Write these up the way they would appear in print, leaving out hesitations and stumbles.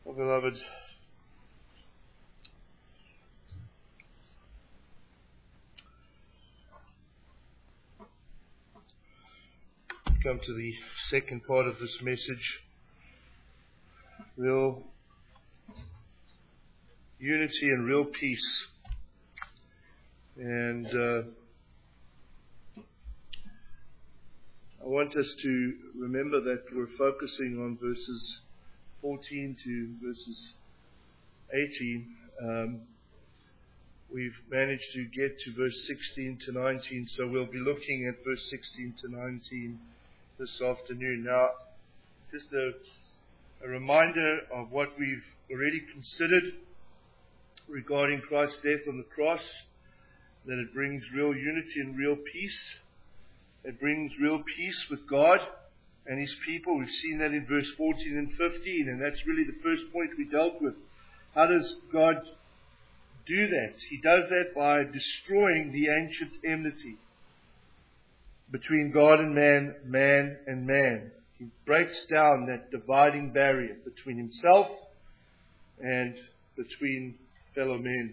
Oh, beloved, come to the second part of this message. Real unity and real peace. And I want us to remember that we're focusing on verses 14 to verses 18. We've managed to get to verse 16 to 19, so we'll be looking at verse 16 to 19 this afternoon. Now, just a reminder of what we've already considered regarding Christ's death on the cross, that it brings real unity and real peace. It brings real peace with God and His people. We've seen that in verse 14 and 15, and that's really the first point we dealt with. How does God do that? He does that by destroying the ancient enmity between God and man, man and man. He breaks down that dividing barrier between Himself and between fellow men.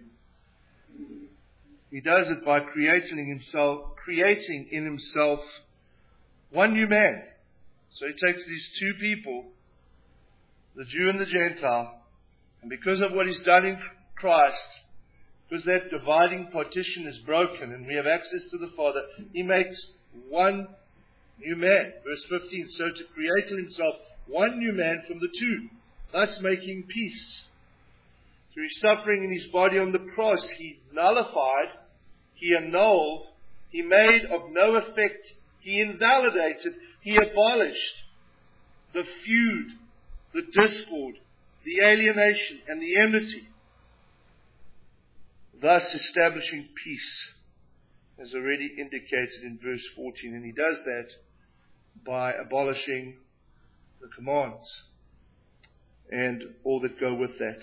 He does it by creating in Himself one new man. So He takes these two people, the Jew and the Gentile, and because of what He's done in Christ, because that dividing partition is broken and we have access to the Father, He makes one new man. Verse 15, so to create in Himself one new man from the two, thus making peace. Through His suffering in His body on the cross, He nullified, He annulled, He made of no effect, He invalidated, He abolished the feud, the discord, the alienation and the enmity, thus establishing peace, as already indicated in verse 14. And He does that by abolishing the commands and all that go with that.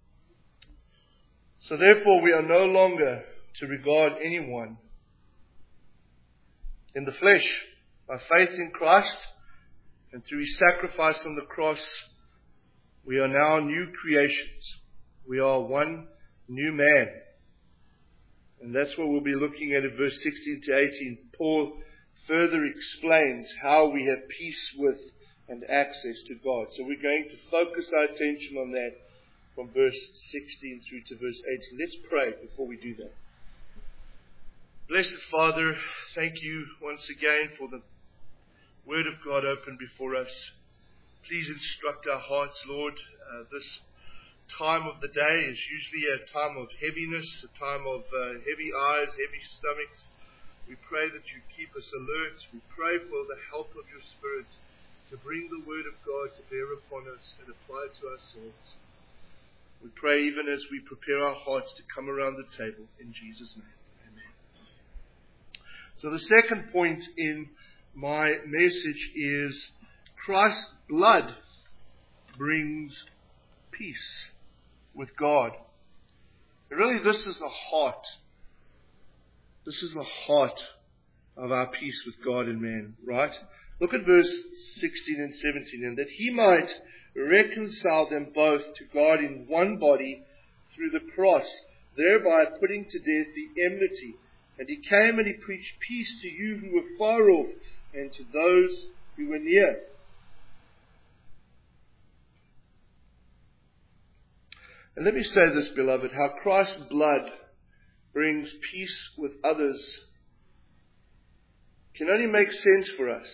So therefore we are no longer to regard anyone in the flesh. By faith in Christ and through His sacrifice on the cross, we are now new creations. We are one new man. And that's what we'll be looking at in verse 16 to 18. Paul further explains how we have peace with and access to God. So we're going to focus our attention on that from verse 16 through to verse 18. Let's pray before we do that. Blessed Father, thank You once again for the Word of God open before us. Please instruct our hearts, Lord. This time of the day is usually a time of heaviness, a time of heavy eyes, heavy stomachs. We pray that You keep us alert. We pray for the help of Your Spirit to bring the Word of God to bear upon us and apply it to ourselves. We pray even as we prepare our hearts to come around the table in Jesus' name. Amen. So the second point in my message is Christ's blood brings peace with God. Really, this is the heart. This is the heart of our peace with God and man, right? Look at verse 16 and 17. And that He might reconcile them both to God in one body through the cross, thereby putting to death the enmity. And He came and He preached peace to you who were far off and to those who were near. And let me say this, beloved, how Christ's blood brings peace with others can only make sense for us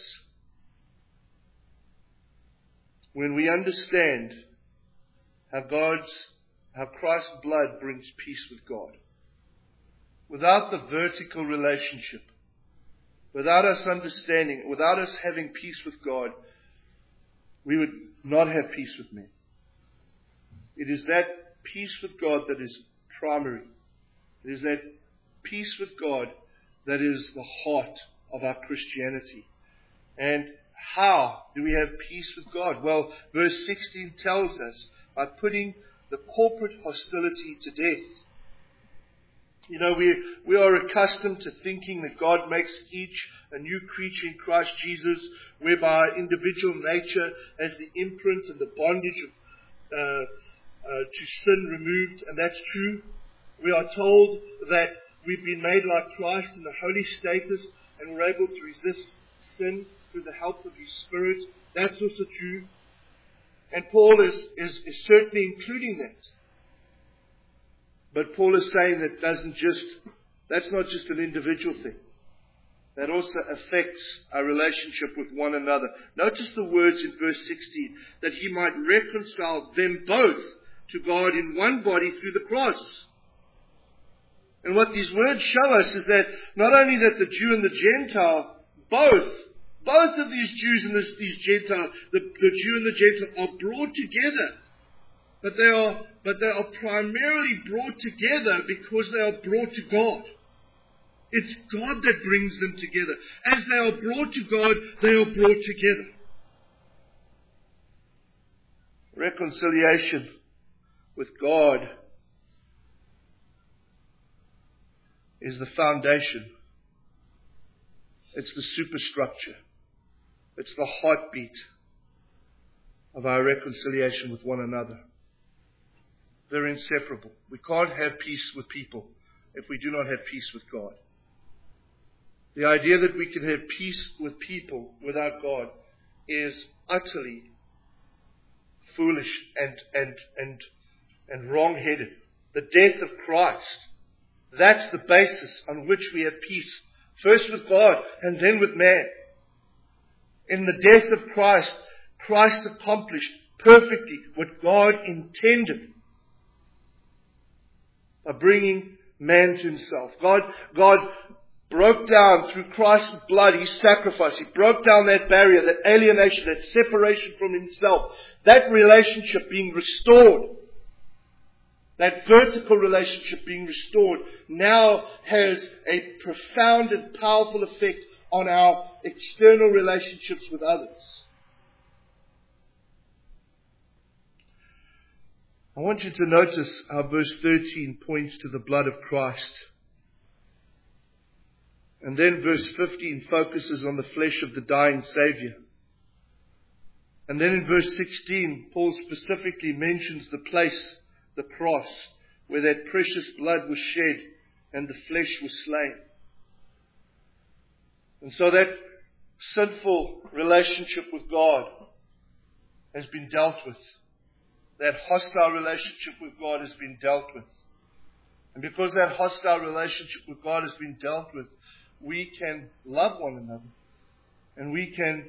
when we understand how Christ's blood brings peace with God. Without the vertical relationship, without us understanding, without us having peace with God, we would not have peace with men. It is that peace with God that is primary. It is that peace with God that is the heart of our Christianity. And how do we have peace with God? Well, verse 16 tells us by putting the corporate hostility to death. You know, we are accustomed to thinking that God makes each a new creature in Christ Jesus, whereby individual nature has the imprint and the bondage of to sin removed, and that's true. We are told that we've been made like Christ in a holy status, and we're able to resist sin through the help of His Spirit. That's also true. And Paul is certainly including that. But Paul is saying that's not just an individual thing. That also affects our relationship with one another. Notice the words in verse 16, that He might reconcile them both to God in one body through the cross. And what these words show us is that not only that the Jew and the Gentile, both of these Jews and these Gentiles, the Jew and the Gentile are brought together. But they are primarily brought together because they are brought to God. It's God that brings them together. As they are brought to God, they are brought together. Reconciliation with God is the foundation. It's the superstructure. It's the heartbeat of our reconciliation with one another. They're inseparable. We can't have peace with people if we do not have peace with God. The idea that we can have peace with people without God is utterly foolish and wrong-headed. The death of Christ, that's the basis on which we have peace. First with God and then with man. In the death of Christ, Christ accomplished perfectly what God intended by bringing man to Himself. God broke down through Christ's blood, His sacrifice. He broke down that barrier, that alienation, that separation from Himself. That relationship being restored, that vertical relationship being restored, now has a profound and powerful effect on our external relationships with others. I want you to notice how verse 13 points to the blood of Christ. And then verse 15 focuses on the flesh of the dying Savior. And then in verse 16, Paul specifically mentions the place, the cross, where that precious blood was shed and the flesh was slain. And so that sinful relationship with God has been dealt with. That hostile relationship with God has been dealt with. And because that hostile relationship with God has been dealt with, we can love one another. And we can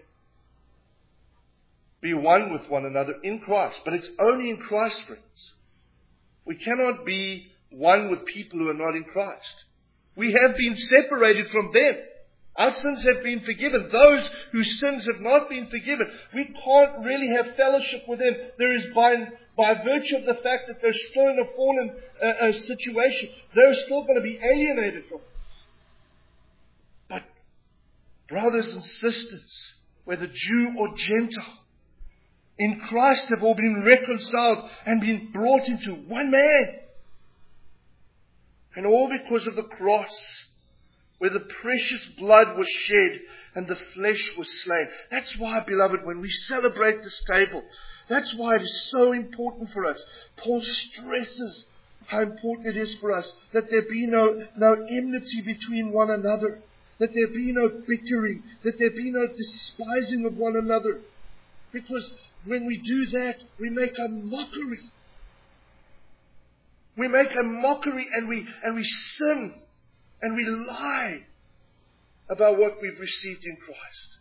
be one with one another in Christ. But it's only in Christ, friends. We cannot be one with people who are not in Christ. We have been separated from them. Our sins have been forgiven. Those whose sins have not been forgiven, we can't really have fellowship with them. There is by virtue of the fact that they're still in a fallen situation, they're still going to be alienated from us. But brothers and sisters, whether Jew or Gentile, in Christ have all been reconciled and been brought into one man. And all because of the cross, where the precious blood was shed and the flesh was slain. That's why, beloved, when we celebrate this table, that's why it is so important for us. Paul stresses how important it is for us that there be no enmity between one another, that there be no bickering, that there be no despising of one another. Because when we do that, we make a mockery. We make a mockery and we sin. And we lie about what we've received in Christ.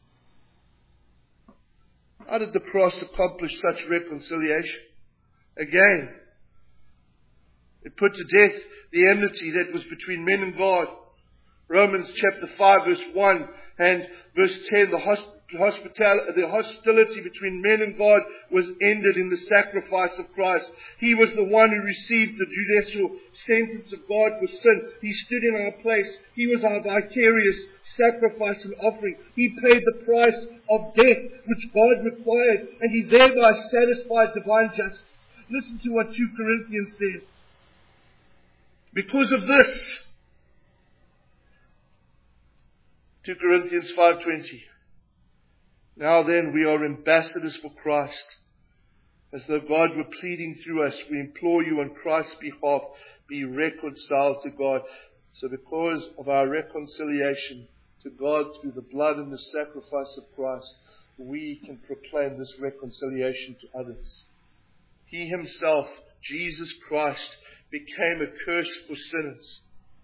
How did the cross accomplish such reconciliation? Again, it put to death the enmity that was between men and God. Romans chapter 5 verse 1 and verse 10, the hostility between men and God was ended in the sacrifice of Christ. He was the one who received the judicial sentence of God for sin. He stood in our place. He was our vicarious sacrifice and offering. He paid the price of death which God required, and He thereby satisfied divine justice. Listen to what 2 Corinthians says. Because of this, 2 Corinthians 5:20. Now then, we are ambassadors for Christ, as though God were pleading through us, we implore you on Christ's behalf, be reconciled to God. So because of our reconciliation to God through the blood and the sacrifice of Christ, we can proclaim this reconciliation to others. He himself, Jesus Christ, became a curse for sinners.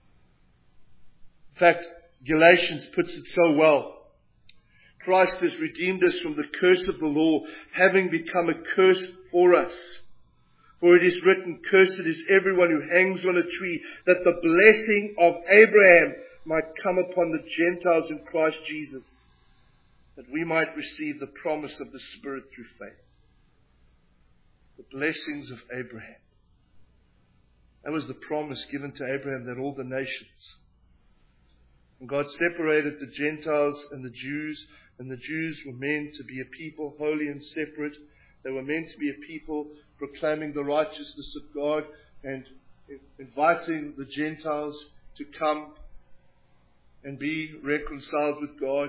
In fact, Galatians puts it so well. Christ has redeemed us from the curse of the law, having become a curse for us. For it is written, cursed is everyone who hangs on a tree, that the blessing of Abraham might come upon the Gentiles in Christ Jesus, that we might receive the promise of the Spirit through faith. The blessings of Abraham. That was the promise given to Abraham, that all the nations. And God separated the Gentiles and the Jews were meant to be a people holy and separate. They were meant to be a people proclaiming the righteousness of God and inviting the Gentiles to come and be reconciled with God.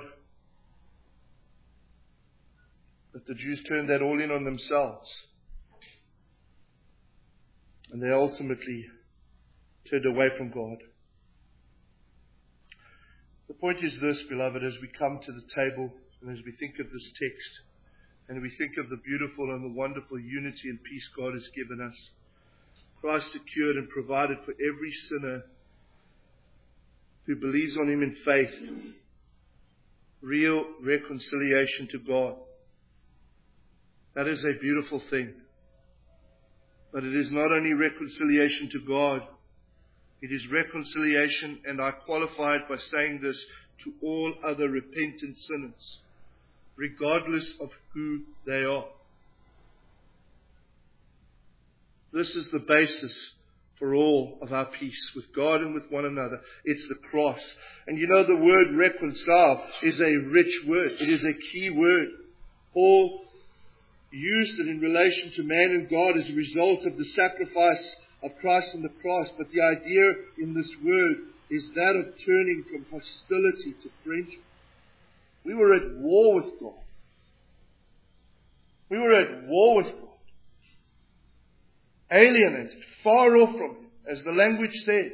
But the Jews turned that all in on themselves. And they ultimately turned away from God. The point is this, beloved, as we come to the table and as we think of this text and we think of the beautiful and the wonderful unity and peace God has given us, Christ secured and provided for every sinner who believes on him in faith real reconciliation to God. That is a beautiful thing. But it is not only reconciliation to God, it is reconciliation, and I qualify it by saying this, to all other repentant sinners, regardless of who they are. This is the basis for all of our peace with God and with one another. It's the cross. And you know, the word reconcile is a rich word. It is a key word. Paul used it in relation to man and God as a result of the sacrifice of Christ on the cross. But the idea in this word is that of turning from hostility to friendship. We were at war with God. We were at war with God. Alienated, far off from Him, as the language says.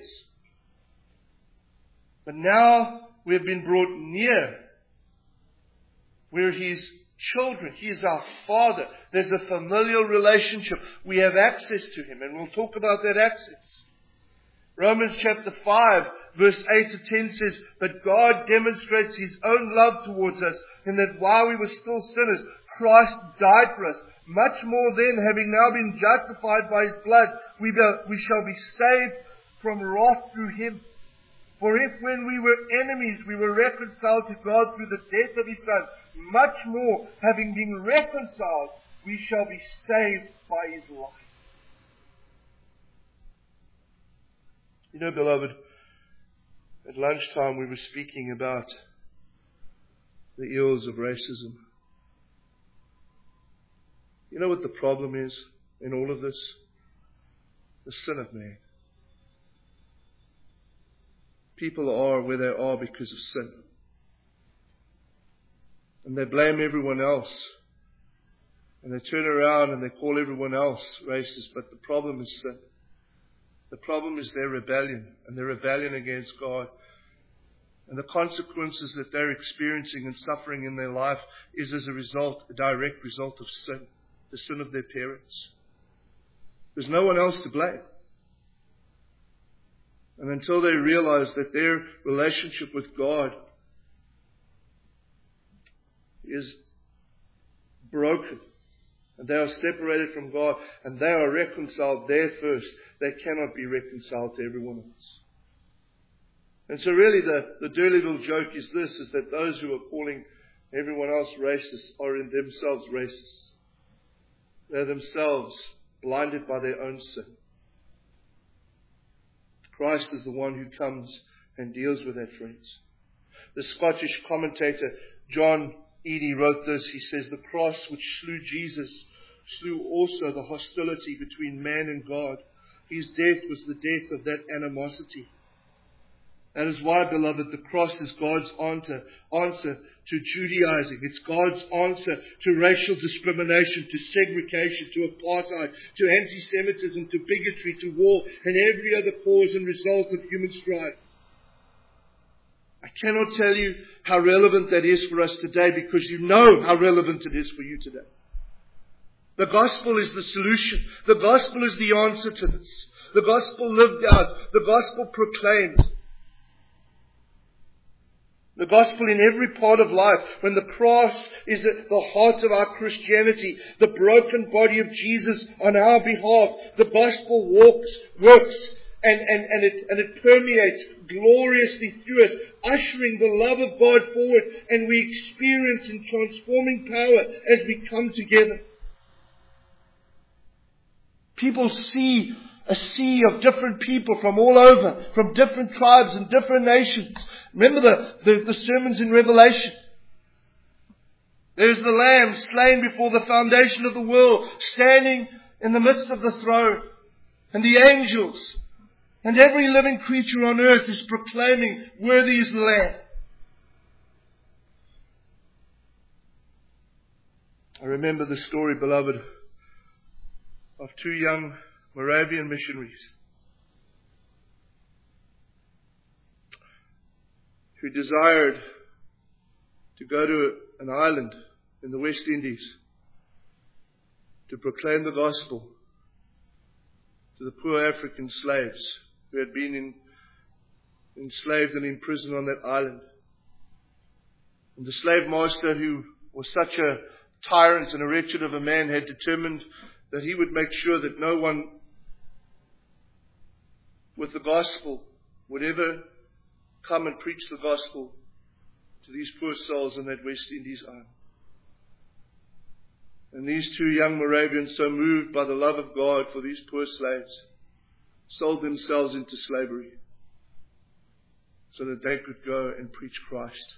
But now we have been brought near. We're His children. He is our Father. There's a familial relationship. We have access to Him, and we'll talk about that access. Romans chapter 5, verse 8 to 10 says, but God demonstrates His own love towards us, in that while we were still sinners, Christ died for us. Much more then, having now been justified by His blood, we shall be saved from wrath through Him. For if when we were enemies, we were reconciled to God through the death of His Son, much more, having been reconciled, we shall be saved by His life. You know, beloved, at lunchtime we were speaking about the ills of racism. You know what the problem is in all of this? The sin of man. People are where they are because of sin. And they blame everyone else. And they turn around and they call everyone else racist. But the problem is sin. The problem is their rebellion, and their rebellion against God. And the consequences that they're experiencing and suffering in their life is as a result, a direct result of sin. The sin of their parents. There's no one else to blame. And until they realize that their relationship with God is broken, and they are separated from God, and they are reconciled there first, they cannot be reconciled to everyone else. And so really the dirty little joke is this, is that those who are calling everyone else racist are in themselves racists. They're themselves blinded by their own sin. Christ is the one who comes and deals with that, friends. The Scottish commentator John Eadie wrote this. He says, the cross which slew Jesus slew also the hostility between man and God. His death was the death of that animosity. That is why, beloved, the cross is God's answer to Judaizing. It's God's answer to racial discrimination, to segregation, to apartheid, to anti-Semitism, to bigotry, to war, and every other cause and result of human strife. I cannot tell you how relevant that is for us today, because you know how relevant it is for you today. The gospel is the solution. The gospel is the answer to this. The gospel lived out. The gospel proclaimed. The gospel in every part of life. When the cross is at the heart of our Christianity, the broken body of Jesus on our behalf, the gospel works, and it permeates gloriously through us, ushering the love of God forward, and we experience in transforming power as we come together. People see a sea of different people from all over, from different tribes and different nations. Remember the sermons in Revelation. There's the Lamb slain before the foundation of the world, standing in the midst of the throne. And the angels and every living creature on earth is proclaiming, "Worthy is the Lamb." I remember the story, beloved, of two young Moravian missionaries who desired to go to an island in the West Indies to proclaim the gospel to the poor African slaves who had been enslaved and imprisoned on that island. And the slave master, who was such a tyrant and a wretched of a man, had determined that he would make sure that no one with the gospel would ever come and preach the gospel to these poor souls on that West Indies island. And these two young Moravians, so moved by the love of God for these poor slaves, sold themselves into slavery so that they could go and preach Christ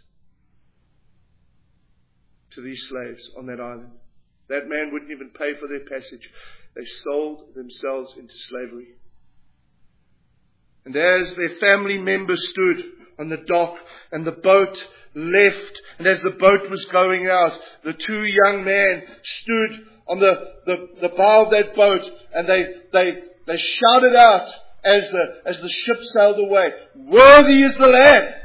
to these slaves on that island. That man wouldn't even pay for their passage. They sold themselves into slavery. And as their family members stood on the dock and the boat left, and as the boat was going out, the two young men stood on the bow of that boat, and they shouted out as the ship sailed away, "Worthy is the Lamb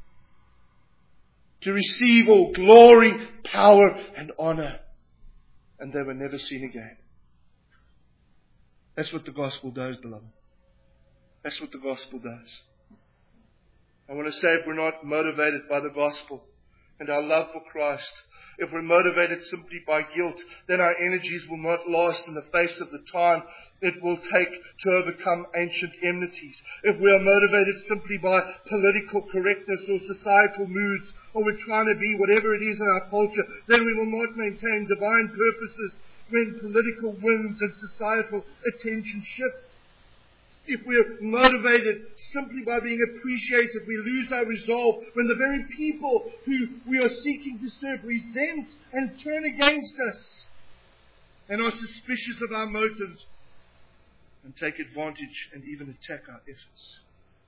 to receive all glory, power, and honor." And they were never seen again. That's what the gospel does, beloved. That's what the gospel does. I want to say, if we're not motivated by the gospel and our love for Christ, if we're motivated simply by guilt, then our energies will not last in the face of the time it will take to overcome ancient enmities. If we are motivated simply by political correctness or societal moods, or we're trying to be whatever it is in our culture, then we will not maintain divine purposes when political winds and societal attention shift. If we're motivated simply by being appreciated, we lose our resolve when the very people who we are seeking to serve resent and turn against us and are suspicious of our motives and take advantage and even attack our efforts.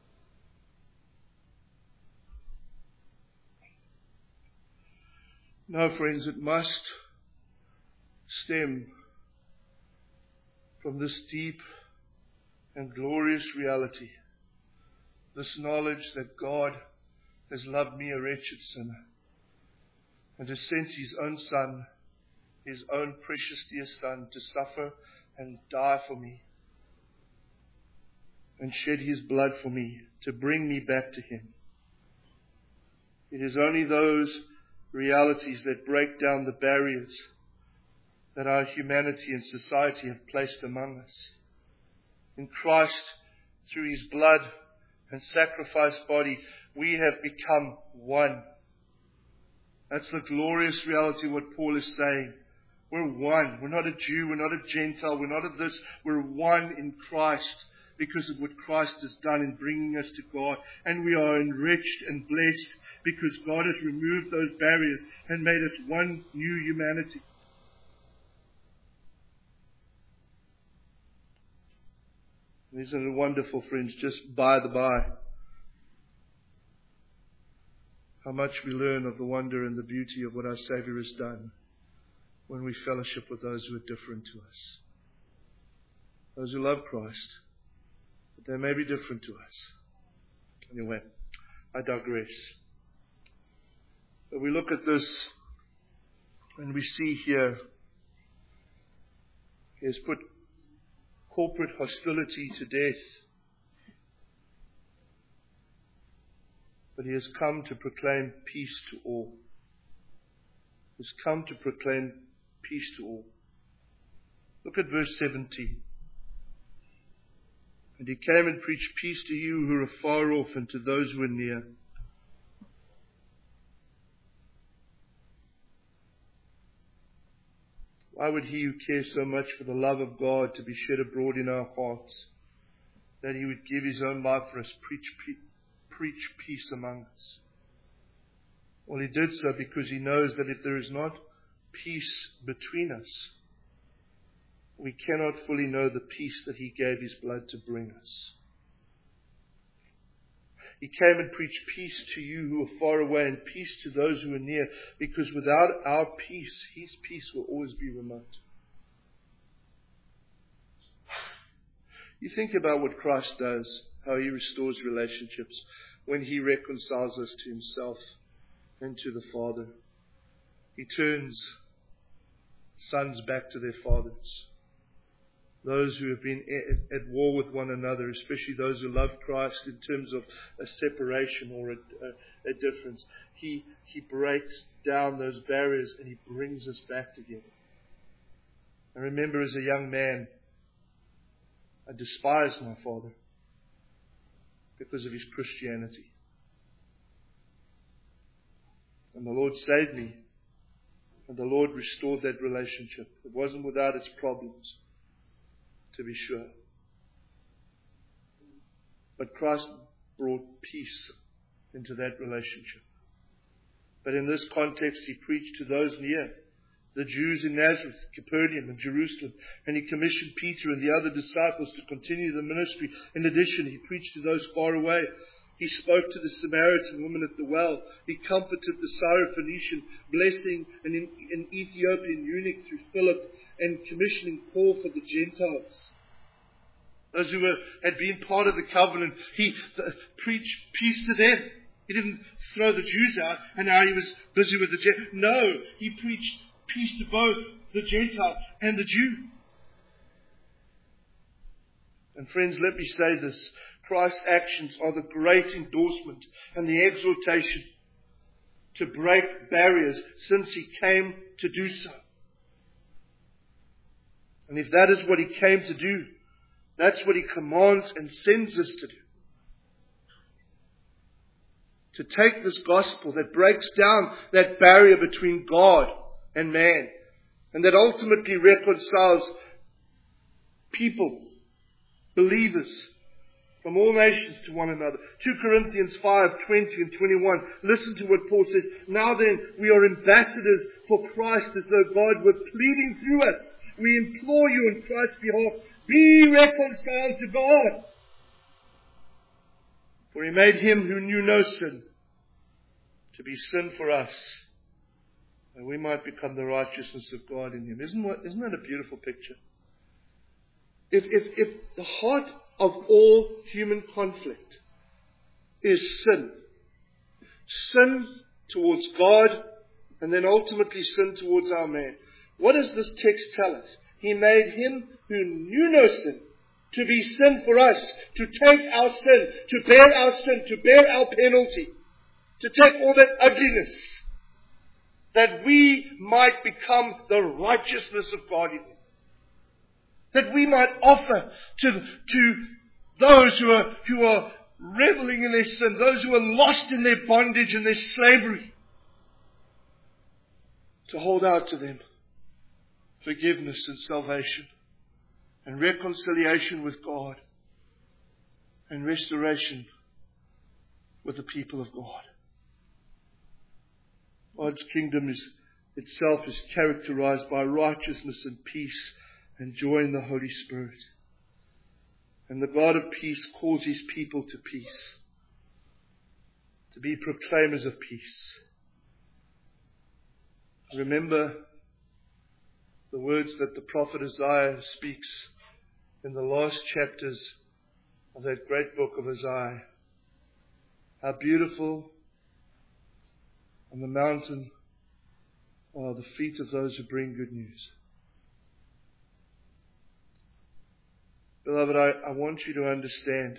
No, friends, it must stem from this deep and glorious reality, this knowledge that God has loved me, a wretched sinner, and has sent His own Son, His own precious dear Son, to suffer and die for me, and shed His blood for me, to bring me back to Him. It is only those realities that break down the barriers that our humanity and society have placed among us. In Christ, through His blood and sacrificed body, we have become one. That's the glorious reality of what Paul is saying. We're one. We're not a Jew. We're not a Gentile. We're not of this. We're one in Christ because of what Christ has done in bringing us to God. And we are enriched and blessed because God has removed those barriers and made us one new humanity. Isn't it wonderful, friends, just by the by? how much we learn of the wonder and the beauty of what our Savior has done when we fellowship with those who are different to us. Those who love Christ, but they may be different to us. Anyway, I digress. But we look at this and we see here, He has put corporate hostility to death. But He has come to proclaim peace to all. He has come to proclaim peace to all. Look at verse 17. And He came and preached peace to you who are far off and to those who are near. Why would He who cares so much for the love of God to be shed abroad in our hearts, that He would give His own life for us, preach peace among us? Well, He did so because He knows that if there is not peace between us, we cannot fully know the peace that He gave His blood to bring us. He came and preached peace to you who are far away and peace to those who are near, because without our peace, His peace will always be remote. You think about what Christ does, how He restores relationships when He reconciles us to Himself and to the Father. He turns sons back to their fathers. Those who have been at war with one another, especially those who love Christ in terms of a separation or a difference. He breaks down those barriers and He brings us back together. I remember as a young man, I despised my father because of his Christianity. And the Lord saved me. And the Lord restored that relationship. It wasn't without its problems, to be sure. But Christ brought peace into that relationship. But in this context, He preached to those near, the Jews in Nazareth, Capernaum, and Jerusalem. And He commissioned Peter and the other disciples to continue the ministry. In addition, He preached to those far away. He spoke to the Samaritan woman at the well. He comforted the Syrophoenician, blessing an Ethiopian eunuch through Philip, and commissioning Paul for the Gentiles. Those who had been part of the covenant, He preached peace to them. He didn't throw the Jews out and now He was busy with the Gentiles. No, He preached peace to both the Gentile and the Jew. And friends, let me say this. Christ's actions are the great endorsement and the exhortation to break barriers, since He came to do so. And if that is what He came to do, that's what He commands and sends us to do. To take this gospel that breaks down that barrier between God and man, and that ultimately reconciles people, believers, from all nations to one another. 2 Corinthians 5:20 and 21. Listen to what Paul says. Now then, we are ambassadors for Christ, as though God were pleading through us. We implore you on Christ's behalf, be reconciled to God. For He made Him who knew no sin to be sin for us, and we might become the righteousness of God in Him. Isn't that a beautiful picture? If the heart of all human conflict is sin towards God, and then ultimately sin towards our man, what does this text tell us? He made Him who knew no sin to be sin for us, to take our sin, to bear our sin, to bear our penalty, to take all that ugliness, that we might become the righteousness of God in Him. That we might offer to those who are reveling in their sin, those who are lost in their bondage and their slavery, to hold out to them forgiveness and salvation and reconciliation with God and restoration with the people of God. God's kingdom itself is characterized by righteousness and peace and joy in the Holy Spirit. And the God of peace calls His people to peace. to be proclaimers of peace. Remember the words that the prophet Isaiah speaks in the last chapters of that great book of Isaiah. How beautiful on the mountain are the feet of those who bring good news. Beloved, I want you to understand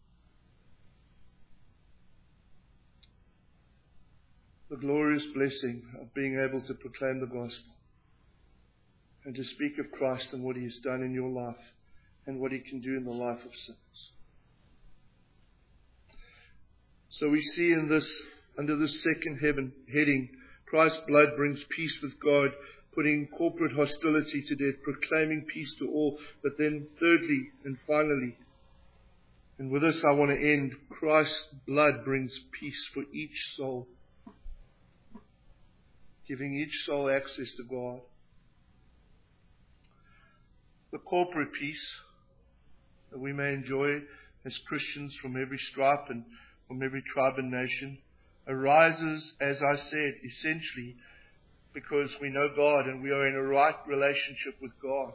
the glorious blessing of being able to proclaim the gospel and to speak of Christ and what He has done in your life and what He can do in the life of sinners. So we see in this, under this second heading, Christ's blood brings peace with God, putting corporate hostility to death, proclaiming peace to all. But then thirdly and finally, and with this I want to end, Christ's blood brings peace for each soul, giving each soul access to God. The corporate peace that we may enjoy as Christians from every stripe and from every tribe and nation arises, as I said, essentially because we know God and we are in a right relationship with God.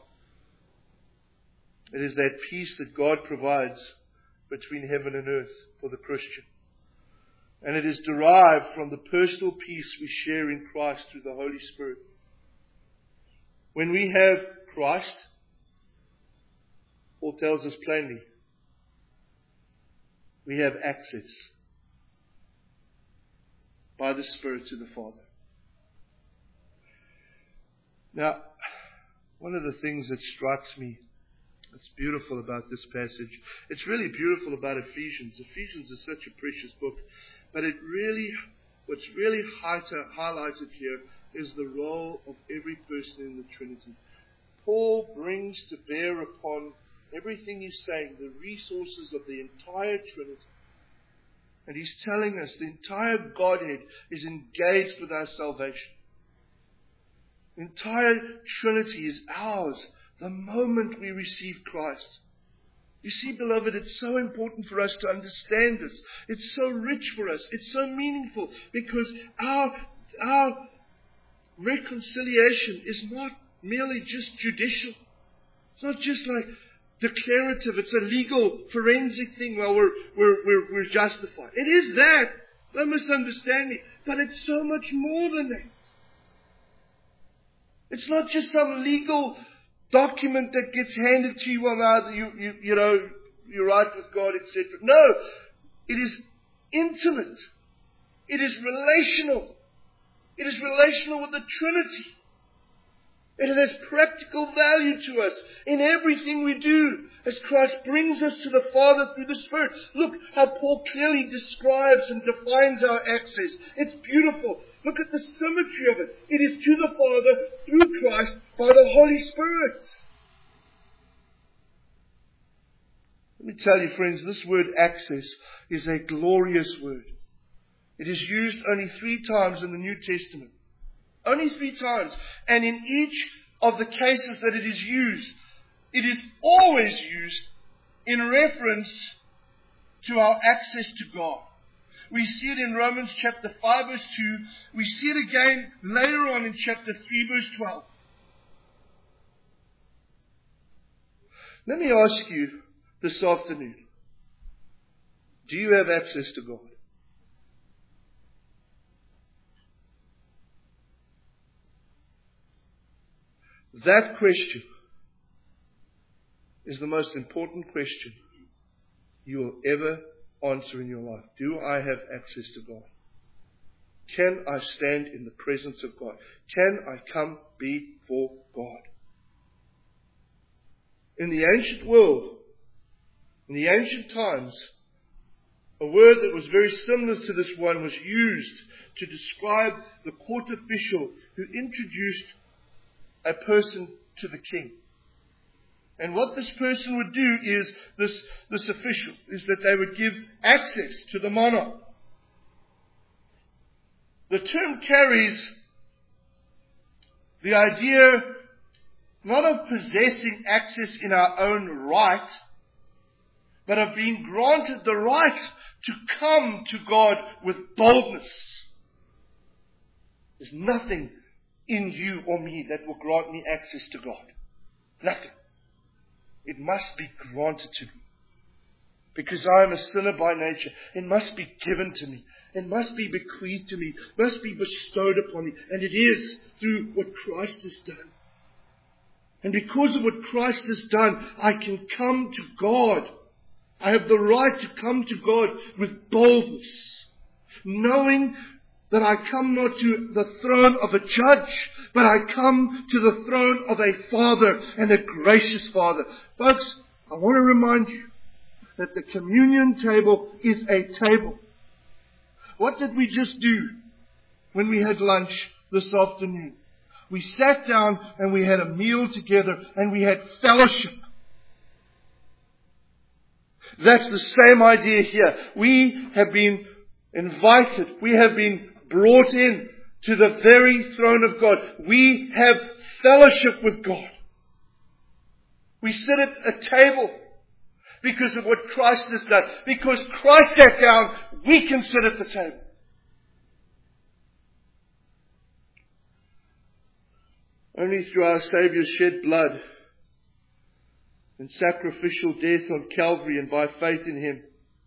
It is that peace that God provides between heaven and earth for the Christian. And it is derived from the personal peace we share in Christ through the Holy Spirit. When we have Christ, Paul tells us plainly, we have access by the Spirit to the Father. Now, one of the things that strikes me that's beautiful about this passage, it's really beautiful about Ephesians. Ephesians is such a precious book, but what's really highlighted here is the role of every person in the Trinity. Paul brings to bear upon everything he's saying the resources of the entire Trinity. And he's telling us the entire Godhead is engaged with our salvation. The entire Trinity is ours the moment we receive Christ. You see, beloved, it's so important for us to understand this. It's so rich for us. It's so meaningful because our reconciliation is not merely just judicial. It's not just like declarative. It's a legal, forensic thing where we're justified. It is that. Don't misunderstand me. But it's so much more than that. It's not just some legal document that gets handed to you. Well, now you're right with God, etc. No, it is intimate. It is relational. It is relational with the Trinity. It has practical value to us in everything we do as Christ brings us to the Father through the Spirit. Look how Paul clearly describes and defines our access. It's beautiful. Look at the symmetry of it. It is to the Father through Christ by the Holy Spirit. Let me tell you, friends, this word access is a glorious word. It is used only 3 times in the New Testament. Only 3 times. And in each of the cases that it is used, it is always used in reference to our access to God. We see it in Romans chapter 5 verse 2. We see it again later on in chapter 3 verse 12. Let me ask you this afternoon, do you have access to God? That question is the most important question you will ever answer in your life. Do I have access to God? Can I stand in the presence of God? Can I come before God? In the ancient world, in the ancient times, a word that was very similar to this one was used to describe the court official who introduced a person to the king. And what this person would do is, this official, is that they would give access to the monarch. The term carries the idea not of possessing access in our own right, but have been granted the right to come to God with boldness. There's nothing in you or me that will grant me access to God. Nothing. It must be granted to me. Because I am a sinner by nature. It must be given to me. It must be bequeathed to me. It must be bestowed upon me. And it is through what Christ has done. And because of what Christ has done, I can come to God. I have the right to come to God with boldness, knowing that I come not to the throne of a judge, but I come to the throne of a Father, and a gracious Father. Folks, I want to remind you that the communion table is a table. What did we just do when we had lunch this afternoon? We sat down and we had a meal together and we had fellowship. That's the same idea here. We have been invited. We have been brought in to the very throne of God. We have fellowship with God. We sit at a table because of what Christ has done. Because Christ sat down, we can sit at the table. Only through our Saviour's shed blood and sacrificial death on Calvary, and by faith in Him,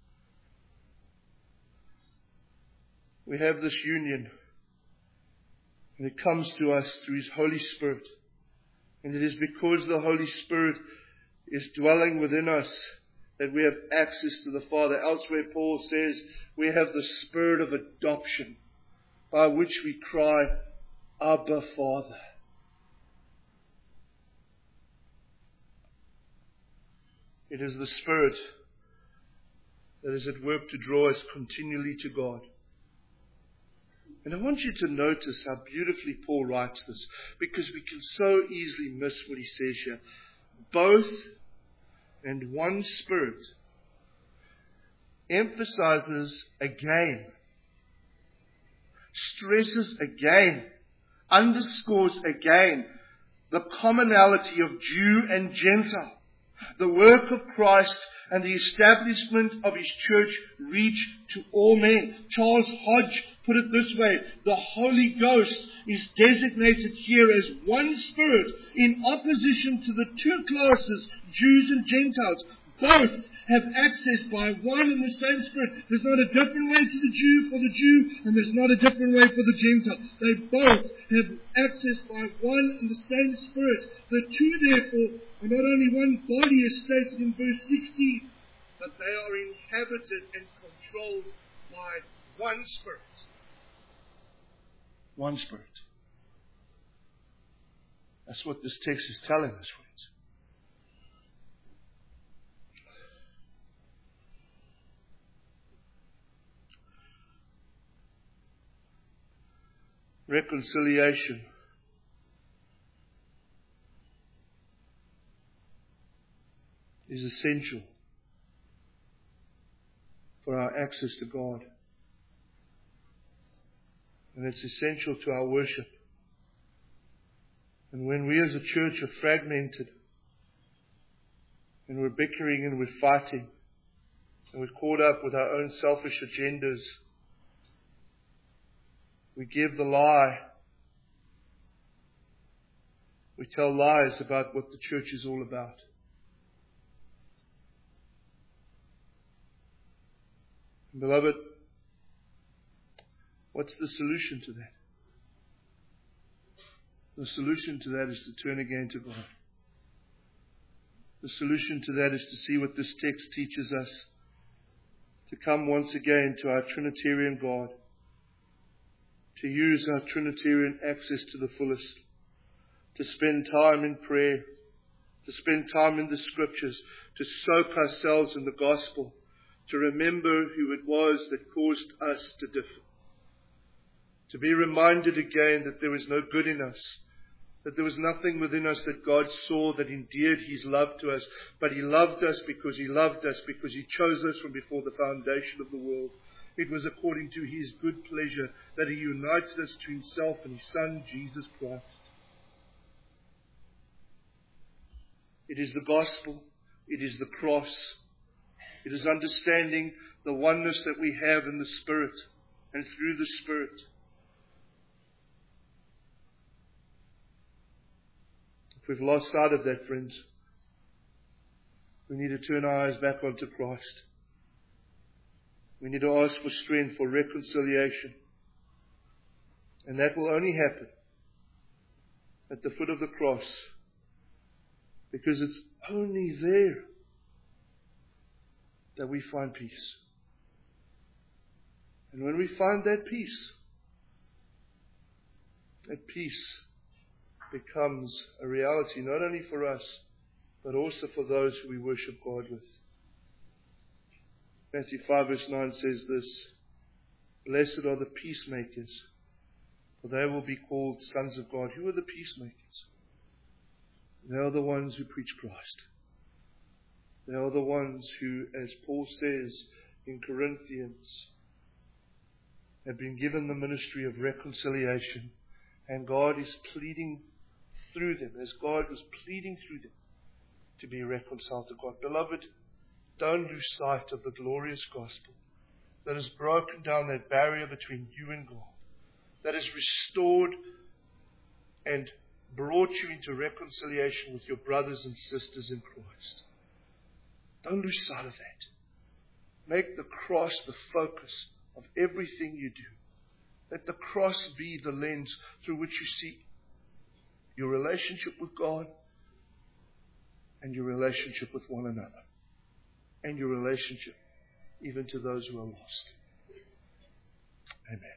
we have this union. And it comes to us through His Holy Spirit. And it is because the Holy Spirit is dwelling within us that we have access to the Father. Elsewhere Paul says we have the Spirit of adoption, by which we cry, Abba, Father. It is the Spirit that is at work to draw us continually to God. And I want you to notice how beautifully Paul writes this, because we can so easily miss what he says here. Both and one Spirit emphasizes again, stresses again, underscores again the commonality of Jew and Gentile. The work of Christ and the establishment of His church reach to all men. Charles Hodge put it this way: the Holy Ghost is designated here as one Spirit in opposition to the two classes, Jews and Gentiles. Both have access by one and the same Spirit. There's not a different way to the Jew for the Jew, and there's not a different way for the Gentile. They both have access by one and the same Spirit. The two, therefore, are not only one body, as stated in verse 16, but they are inhabited and controlled by one Spirit. One Spirit. That's what this text is telling us, friends. Reconciliation is essential for our access to God. And it's essential to our worship. And when we as a church are fragmented, and we're bickering and we're fighting, and we're caught up with our own selfish agendas, we give the lie. We tell lies about what the church is all about. And beloved, what's the solution to that? The solution to that is to turn again to God. The solution to that is to see what this text teaches us, to come once again to our Trinitarian God, to use our Trinitarian access to the fullest, to spend time in prayer, to spend time in the Scriptures, to soak ourselves in the gospel, to remember who it was that caused us to differ, to be reminded again that there is no good in us, that there was nothing within us that God saw that endeared His love to us, but He loved us because He loved us, because He chose us from before the foundation of the world. It was according to His good pleasure that He united us to Himself and His Son, Jesus Christ. It is the gospel. It is the cross. It is understanding the oneness that we have in the Spirit and through the Spirit. If we've lost sight of that, friends, we need to turn our eyes back onto Christ. We need to ask for strength for reconciliation. And that will only happen at the foot of the cross, because it's only there that we find peace. And when we find that peace becomes a reality not only for us, but also for those who we worship God with. Matthew 5 verse 9 says this: Blessed are the peacemakers, for they will be called sons of God. Who are the peacemakers? They are the ones who preach Christ. They are the ones who, as Paul says in Corinthians, have been given the ministry of reconciliation, and God is pleading through them, as God was pleading through them, to be reconciled to God. Beloved, don't lose sight of the glorious gospel that has broken down that barrier between you and God, that has restored and brought you into reconciliation with your brothers and sisters in Christ. Don't lose sight of that. Make the cross the focus of everything you do. Let the cross be the lens through which you see your relationship with God and your relationship with one another, and your relationship even to those who are lost. Amen.